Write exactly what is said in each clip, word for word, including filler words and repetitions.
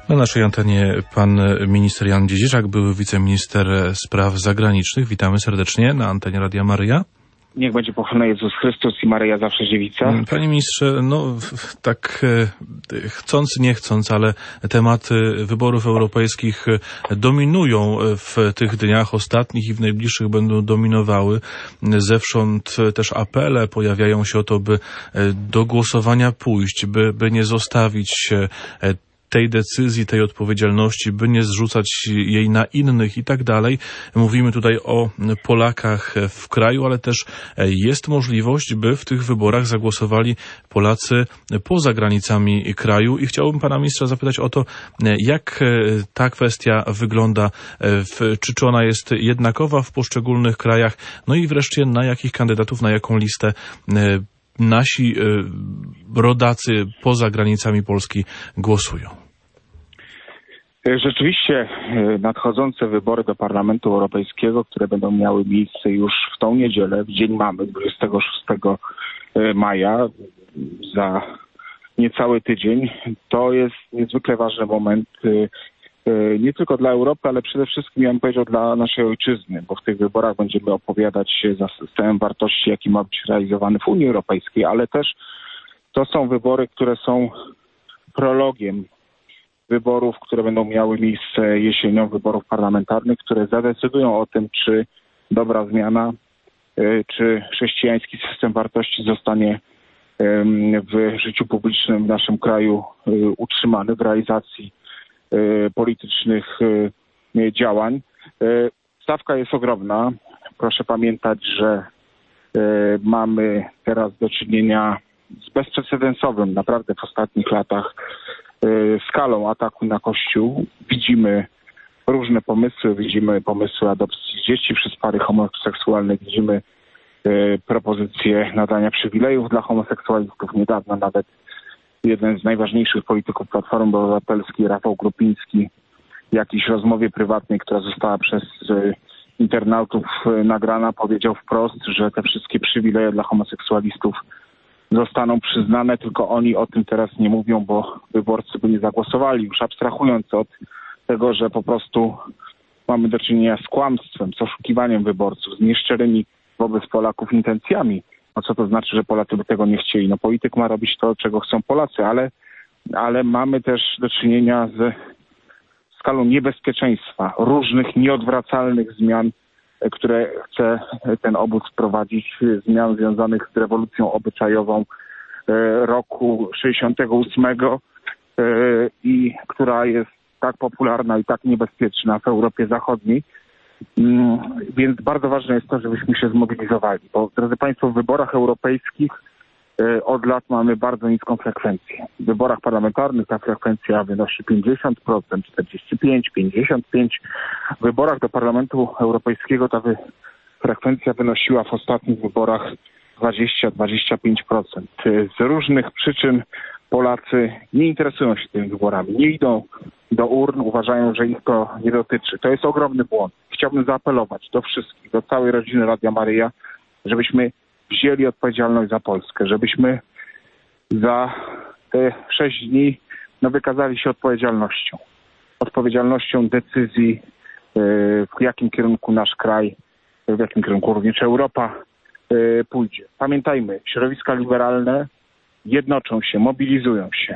Na naszej antenie pan minister Jan Dziedziczak, były wiceminister spraw zagranicznych. Witamy serdecznie na antenie Radia Maryja. Niech będzie pochwalony Jezus Chrystus i Maryja zawsze dziewica. Panie ministrze, no tak chcąc, nie chcąc, ale tematy wyborów europejskich dominują w tych dniach ostatnich i w najbliższych będą dominowały. Zewsząd też apele pojawiają się o to, by do głosowania pójść, by, by nie zostawić się tej decyzji, tej odpowiedzialności, by nie zrzucać jej na innych i tak dalej. Mówimy tutaj o Polakach w kraju, ale też jest możliwość, by w tych wyborach zagłosowali Polacy poza granicami kraju i chciałbym pana ministra zapytać o to, jak ta kwestia wygląda, czy, czy ona jest jednakowa w poszczególnych krajach, no i wreszcie na jakich kandydatów, na jaką listę nasi rodacy poza granicami Polski głosują. Rzeczywiście nadchodzące wybory do Parlamentu Europejskiego, które będą miały miejsce już w tą niedzielę, w dzień mamy, dwudziestego szóstego maja, za niecały tydzień, to jest niezwykle ważny moment nie tylko dla Europy, ale przede wszystkim, ja bym powiedział, dla naszej ojczyzny, bo w tych wyborach będziemy opowiadać się za systemem wartości, jaki ma być realizowany w Unii Europejskiej, ale też to są wybory, które są prologiem wyborów, które będą miały miejsce jesienią, wyborów parlamentarnych, które zadecydują o tym, czy dobra zmiana, czy chrześcijański system wartości zostanie w życiu publicznym w naszym kraju utrzymany w realizacji politycznych działań. Stawka jest ogromna. Proszę pamiętać, że mamy teraz do czynienia z bezprecedensowym naprawdę w ostatnich latach skalą ataku na Kościół. Widzimy różne pomysły, widzimy pomysły adopcji dzieci przez pary homoseksualne, widzimy propozycje nadania przywilejów dla homoseksualistów. Niedawno nawet jeden z najważniejszych polityków Platformy Obywatelskiej, Rafał Grupiński, w jakiejś rozmowie prywatnej, która została przez internautów nagrana, powiedział wprost, że te wszystkie przywileje dla homoseksualistów zostaną przyznane, tylko oni o tym teraz nie mówią, bo wyborcy by nie zagłosowali, już abstrahując od tego, że po prostu mamy do czynienia z kłamstwem, z oszukiwaniem wyborców, z nieszczerymi wobec Polaków intencjami. No co to znaczy, że Polacy by tego nie chcieli? No polityk ma robić to, czego chcą Polacy, ale, ale mamy też do czynienia z skalą niebezpieczeństwa, różnych nieodwracalnych zmian, które chce ten obóz wprowadzić, zmian związanych z rewolucją obyczajową roku sześćdziesiątego ósmego i która jest tak popularna i tak niebezpieczna w Europie Zachodniej. Więc bardzo ważne jest to, żebyśmy się zmobilizowali, bo drodzy Państwo, w wyborach europejskich od lat mamy bardzo niską frekwencję. W wyborach parlamentarnych ta frekwencja wynosi pięćdziesiąt procent, czterdzieści pięć procent, pięćdziesiąt pięć procent. W wyborach do Parlamentu Europejskiego ta wy... frekwencja wynosiła w ostatnich wyborach dwadzieścia do dwudziestu pięciu procent. Z różnych przyczyn Polacy nie interesują się tymi wyborami, nie idą do urn, uważają, że ich to nie dotyczy. To jest ogromny błąd. Chciałbym zaapelować do wszystkich, do całej rodziny Radia Maryja, żebyśmy wzięli odpowiedzialność za Polskę, żebyśmy za te sześć dni no, wykazali się odpowiedzialnością. Odpowiedzialnością decyzji, w jakim kierunku nasz kraj, w jakim kierunku również Europa pójdzie. Pamiętajmy, środowiska liberalne jednoczą się, mobilizują się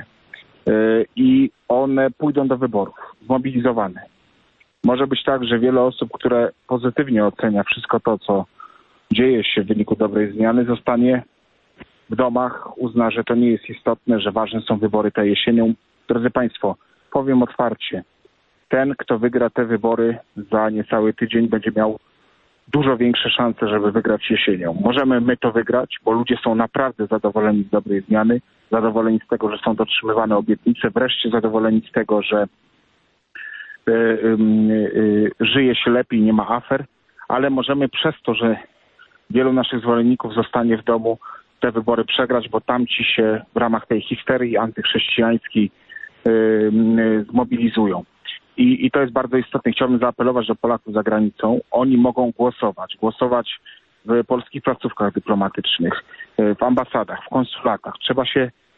i one pójdą do wyborów, zmobilizowane. Może być tak, że wiele osób, które pozytywnie ocenia wszystko to, co dzieje się w wyniku dobrej zmiany, zostanie w domach, uzna, że to nie jest istotne, że ważne są wybory tej jesienią. Drodzy Państwo, powiem otwarcie, ten, kto wygra te wybory za niecały tydzień, będzie miał dużo większe szanse, żeby wygrać jesienią. Możemy my to wygrać, bo ludzie są naprawdę zadowoleni z dobrej zmiany, zadowoleni z tego, że są dotrzymywane obietnice, wreszcie zadowoleni z tego, że y, y, y, żyje się lepiej, nie ma afer, ale możemy przez to, że wielu naszych zwolenników zostanie w domu, te wybory przegrać, bo tamci się w ramach tej histerii antychrześcijańskiej y, y, zmobilizują. I, I to jest bardzo istotne. Chciałbym zaapelować do Polaków za granicą. Oni mogą głosować. Głosować w polskich placówkach dyplomatycznych, w ambasadach, w konsulatach. Trzeba się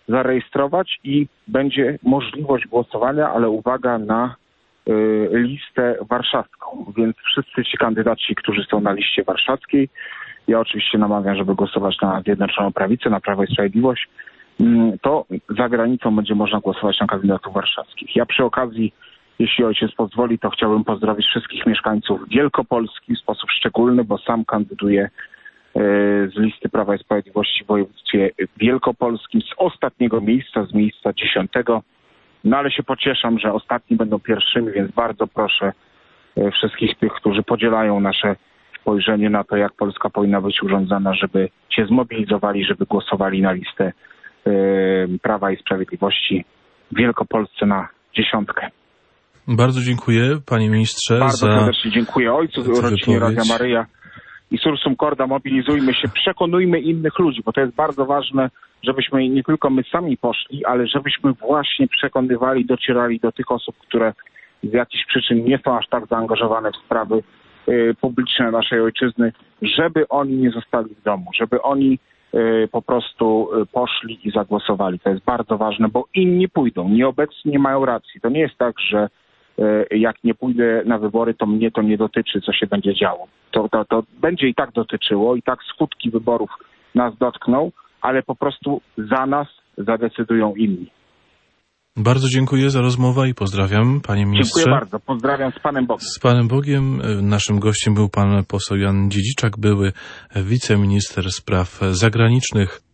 zarejestrować i będzie możliwość głosowania, ale uwaga, na y, listę warszawską. Więc wszyscy ci kandydaci, którzy są na liście warszawskiej, ja oczywiście namawiam, żeby głosować na Zjednoczoną Prawicę, na Prawo i Sprawiedliwość, y, to za granicą będzie można głosować na kandydatów warszawskich. Ja przy okazji, jeśli ojciec pozwoli, to chciałbym pozdrowić wszystkich mieszkańców Wielkopolski w sposób szczególny, bo sam kandyduję z listy Prawa i Sprawiedliwości w województwie wielkopolskim z ostatniego miejsca, z miejsca dziesiątego. No ale się pocieszam, że ostatni będą pierwszymi, więc bardzo proszę wszystkich tych, którzy podzielają nasze spojrzenie na to, jak Polska powinna być urządzana, żeby się zmobilizowali, żeby głosowali na listę Prawa i Sprawiedliwości w Wielkopolsce na dziesiątkę. Bardzo dziękuję, panie ministrze. Bardzo za serdecznie dziękuję ojcu, rodzinie Radia Maryja i Sursum Corda. Mobilizujmy się, przekonujmy innych ludzi, bo to jest bardzo ważne, żebyśmy nie tylko my sami poszli, ale żebyśmy właśnie przekonywali, docierali do tych osób, które z jakichś przyczyn nie są aż tak zaangażowane w sprawy y, publiczne naszej ojczyzny, żeby oni nie zostali w domu, żeby oni y, po prostu y, poszli i zagłosowali. To jest bardzo ważne, bo inni pójdą, nieobecni nie mają racji. To nie jest tak, że jak nie pójdę na wybory, to mnie to nie dotyczy, co się będzie działo. To, to, to będzie i tak dotyczyło, i tak skutki wyborów nas dotkną, ale po prostu za nas zadecydują inni. Bardzo dziękuję za rozmowę i pozdrawiam, panie ministrze. Dziękuję bardzo, pozdrawiam z Panem Bogiem. Z Panem Bogiem. Naszym gościem był pan poseł Jan Dziedziczak, były wiceminister spraw zagranicznych.